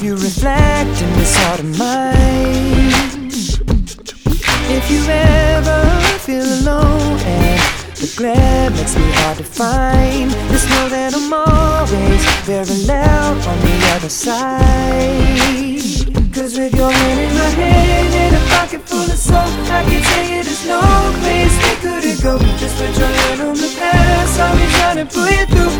You reflect in this heart of mine. If you ever feel alone and the glare makes me hard to find, just know that I'm always very loud on the other side. Cause with your hand in my hand and a pocket full of soul, I can tell you there's no place we couldn't go. Just put your hand on the past, I'll be trying to pull you through.